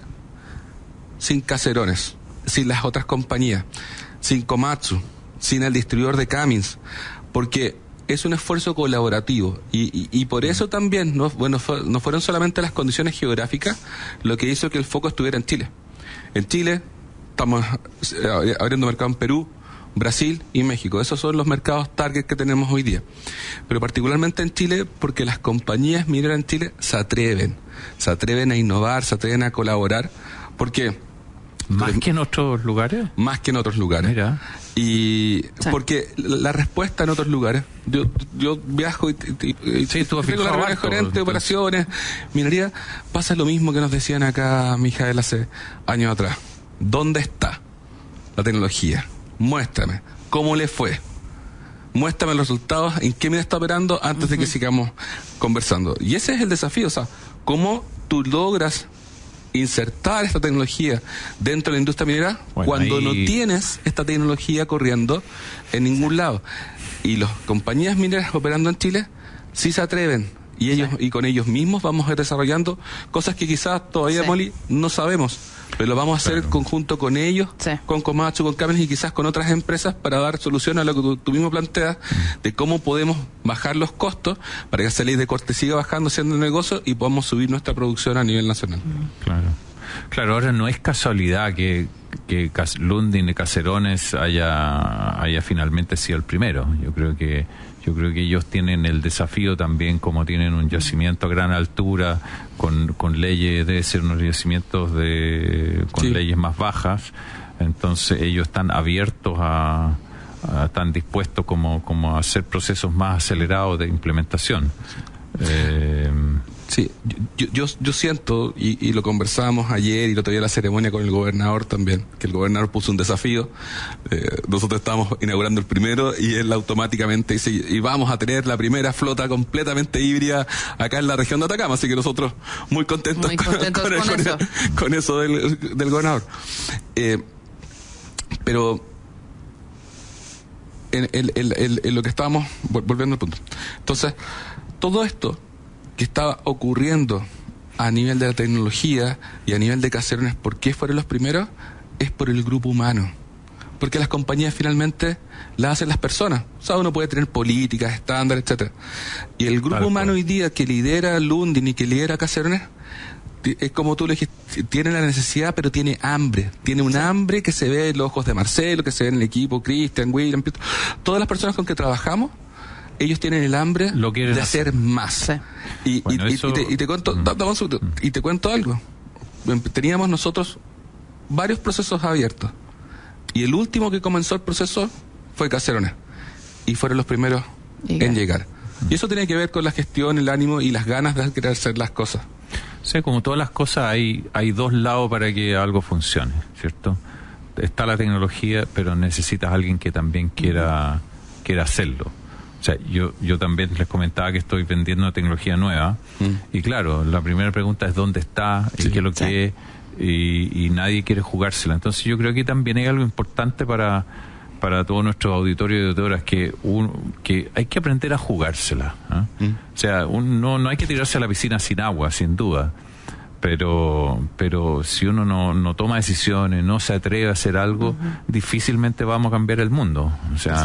sin Caserones, sin las otras compañías, sin Komatsu, sin el distribuidor de Cummins, porque es un esfuerzo colaborativo y, y, y por eso también no, bueno, fue, no fueron solamente las condiciones geográficas lo que hizo que el foco estuviera en Chile. En Chile estamos abriendo mercado en Perú, Brasil y México. Esos son los mercados target que tenemos hoy día. Pero particularmente en Chile, porque las compañías mineras en Chile se atreven, se atreven a innovar, se atreven a colaborar, porque ¿Más que en otros lugares? Más que en otros lugares. Mira. Y sí. Porque la respuesta en otros lugares, yo yo viajo y, y, y sí, tú tengo la reunión gerente, operaciones, minería, pasa lo mismo que nos decían acá, Mijael, hace años atrás. ¿Dónde está la tecnología? Muéstrame. ¿Cómo le fue? Muéstrame los resultados, en qué medida está operando antes uh-huh. de que sigamos conversando. Y ese es el desafío, o sea, cómo tú logras insertar esta tecnología dentro de la industria minera bueno, cuando ahí... no tienes esta tecnología corriendo en ningún lado. Y las compañías mineras operando en Chile sí se atreven y ellos sí. y con ellos mismos vamos a ir desarrollando cosas que quizás todavía, sí. Molly, no sabemos, pero lo vamos a hacer Claro. en conjunto con ellos, Sí. con Komatsu, con Cummins y quizás con otras empresas para dar solución a lo que tú, tú mismo planteas de cómo podemos bajar los costos para que esa ley de corte siga bajando siendo negocio y podamos subir nuestra producción a nivel nacional. Claro. Claro, ahora no es casualidad que, que Cas- Lundin de Caserones haya, haya finalmente sido el primero. Yo creo que yo creo que ellos tienen el desafío también, como tienen un yacimiento a gran altura, con, con leyes, debe ser unos yacimientos de, con Sí. leyes más bajas, entonces ellos están abiertos a, a están dispuestos como, como a hacer procesos más acelerados de implementación. Eh, Sí, yo, yo, yo siento, y, y lo conversábamos ayer y lo tenía la ceremonia con el gobernador también, que el gobernador puso un desafío. Eh, nosotros estábamos inaugurando el primero y él automáticamente dice, y vamos a tener la primera flota completamente híbrida acá en la región de Atacama, así que nosotros muy contentos, Muy contentos con, con con, eso. el- con eso del, del gobernador. Eh, pero en, en- en- en- en lo que estábamos, vol- volviendo al punto. Entonces, todo esto que estaba ocurriendo a nivel de la tecnología y a nivel de Caserones, ¿por qué fueron los primeros? Es por el grupo humano. Porque las compañías finalmente las hacen las personas. O sea, uno puede tener políticas, estándares, etcétera. Y el grupo Tal humano cual. hoy día que lidera Lundin y que lidera Caserones, ti- es como tú le dijiste, tiene la necesidad, pero tiene hambre. Tiene un hambre que se ve en los ojos de Marcelo, que se ve en el equipo, Christian, William, Pietro. Todas las personas con que trabajamos, ellos tienen el hambre Lo quieren de hacer, hacer. más. Sí. Y, y- Bueno, y- eso- y te, y te cuento, Mm. da- dame un segundo, y te cuento algo. Teníamos nosotros varios procesos abiertos. Y el último que comenzó el proceso fue Caserones. Y fueron los primeros Llegar. en llegar. Y eso tiene que ver con la gestión, el ánimo y las ganas de querer hacer las cosas. O sea, como todas las cosas, hay, hay dos lados para que algo funcione, ¿cierto? Está la tecnología, pero necesitas a alguien que también quiera, quiera hacerlo. O sea, yo, yo también les comentaba que estoy vendiendo una tecnología nueva, Mm. y claro, la primera pregunta es dónde está, y qué es lo Sí. que es, y, y nadie quiere jugársela. Entonces yo creo que también hay algo importante para, para todo nuestro auditorio de auditoras, que, un, que hay que aprender a jugársela. ¿ah? Mm. O sea, un, no, no hay que tirarse a la piscina sin agua, sin duda. Pero, pero si uno no, no toma decisiones, no se atreve a hacer algo, uh-huh. difícilmente vamos a cambiar el mundo. O sea,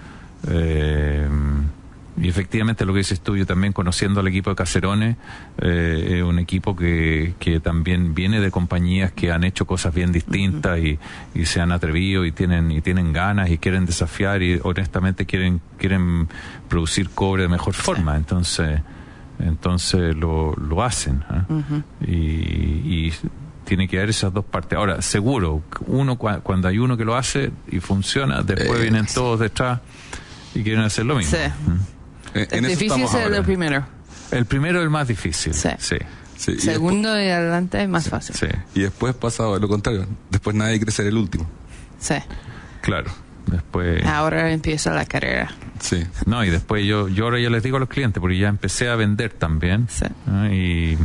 eh, y efectivamente lo que dices tú, yo también conociendo al equipo de Caserones, eh, es un equipo que, que también viene de compañías que han hecho cosas bien distintas, uh-huh. y, y se han atrevido y tienen, y tienen ganas y quieren desafiar y honestamente quieren, quieren producir cobre de mejor forma. Entonces, entonces lo, lo hacen, ¿eh? Uh-huh. y, y tiene que haber esas dos partes. Ahora, seguro, uno cuando hay uno que lo hace y funciona, después eh, vienen todos detrás y quieren hacer lo mismo. Sí. ¿Mm? Es difícil ser el primero. El primero es el más difícil. Sí. Sí. Sí, y Segundo después, y adelante es más sí, fácil. Sí. Y después pasa lo contrario. Después nadie quiere ser el último. Sí. Claro. Después... Ahora empieza la carrera. Sí. No, y después yo, yo ahora ya les digo a los clientes, porque ya empecé a vender también. Sí. ¿no? Y,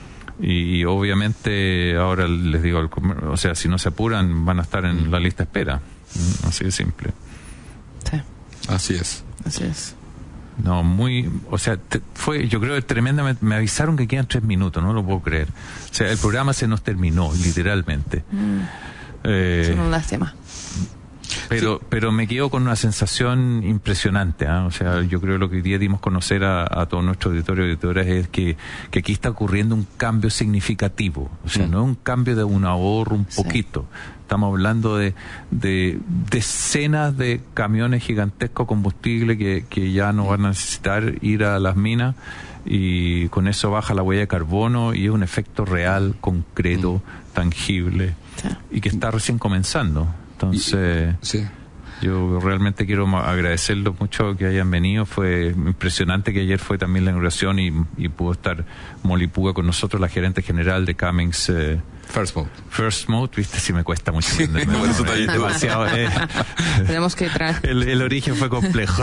y, y obviamente ahora les digo, al comer- o sea, si no se apuran, van a estar en la lista de espera. ¿Mm? Así de simple. Sí. Así es. Así es. No, muy, o sea, te, fue, yo creo que tremendamente, me avisaron que quedan tres minutos, no lo puedo creer. O sea, el programa se nos terminó, literalmente. Mm. Eh, Es una lástima. Pero, sí. pero me quedo con una sensación impresionante, ¿eh? O sea, yo creo que lo que hoy día dimos a conocer a, a todo nuestro auditorio y auditoras es que, que aquí está ocurriendo un cambio significativo. O sea, mm. no es un cambio de un ahorro un poquito. Sí. Estamos hablando de, de decenas de camiones gigantescos combustible que, que ya no van a necesitar ir a las minas, y con eso baja la huella de carbono y es un efecto real, concreto, mm. tangible, sí. y que está recién comenzando. Entonces, y, sí. yo realmente quiero agradecerlos mucho que hayan venido. Fue impresionante que ayer fue también la inauguración y, y pudo estar Molly Puga con nosotros, la gerente general de Cummins. Eh, First Mode. First Mode, viste, si me cuesta mucho. Sí, me, me, eso me, demasiado. Eh, Tenemos que traer. El, el origen fue complejo.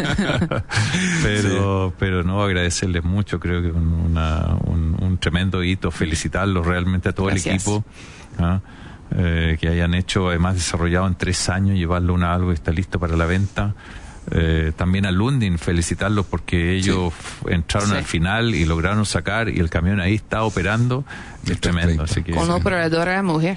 pero, sí. pero no, agradecerles mucho. Creo que una, un, un tremendo hito. Felicitarlos realmente a todo Gracias. el equipo. ¿Ah? Eh, que hayan hecho, además desarrollado en tres años, llevarlo a algo que está listo para la venta. Eh, también a Lundin felicitarlos porque ellos sí. entraron sí. al final y lograron sacar, y el camión ahí está operando. Es tremendo. Así que, con sí. operadora mujer.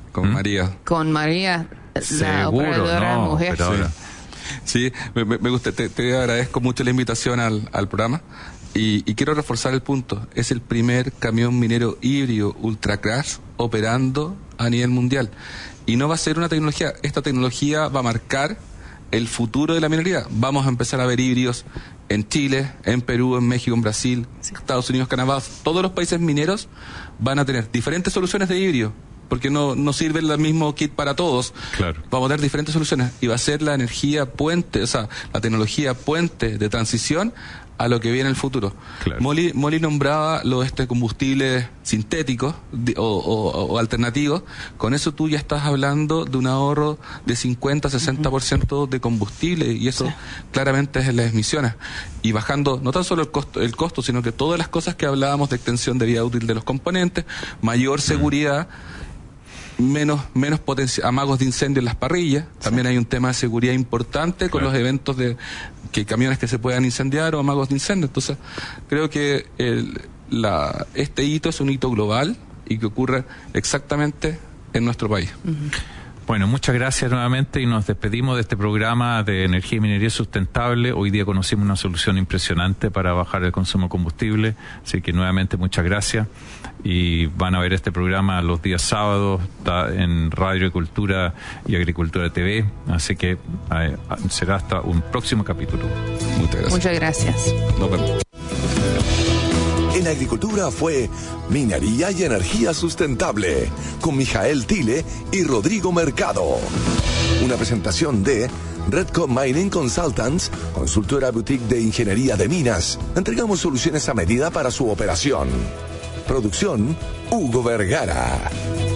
con ¿Mm? María. Con María, la Seguro, operadora no, mujer. pero ahora- Sí, me, me me gusta, te, te agradezco mucho la invitación al, al programa y, y quiero reforzar el punto. Es el primer camión minero híbrido ultra crash operando a nivel mundial. Y no va a ser una tecnología, esta tecnología va a marcar el futuro de la minería. Vamos a empezar a ver híbridos en Chile, en Perú, en México, en Brasil, Estados Unidos, Canadá. Todos los países mineros van a tener diferentes soluciones de híbrido, porque no, no sirve el mismo kit para todos. Claro. Vamos a tener diferentes soluciones y va a ser la energía puente, o sea, la tecnología puente de transición a lo que viene en el futuro. Claro. Molly, Molly nombraba los este combustibles sintéticos di- o, o- o alternativos. Con eso tú ya estás hablando de un ahorro de cincuenta a sesenta por ciento de combustible y eso Sí. claramente es en las emisiones. Y bajando no tan solo el costo, el costo, sino que todas las cosas que hablábamos de extensión de vida útil de los componentes, mayor seguridad, menos menos potencia, amagos de incendio en las parrillas. También hay un tema de seguridad importante con Claro. los eventos de que camiones que se puedan incendiar o amagos de incendio. Entonces, creo que el, la, este hito es un hito global y que ocurre exactamente en nuestro país. Bueno, muchas gracias nuevamente y nos despedimos de este programa de energía y minería sustentable. Hoy día conocimos una solución impresionante para bajar el consumo de combustible, así que nuevamente muchas gracias y van a ver este programa los días sábados está en Radio y Cultura y Agricultura T V, así que eh, será hasta un próximo capítulo. Muchas gracias. Muchas gracias. Nos vemos. En Agricultura fue Minería y Energía Sustentable con Mijael Tille y Rodrigo Mercado. Una presentación de Redcom Mining Consultants, consultora boutique de ingeniería de minas. Entregamos soluciones a medida para su operación. Producción Hugo Vergara.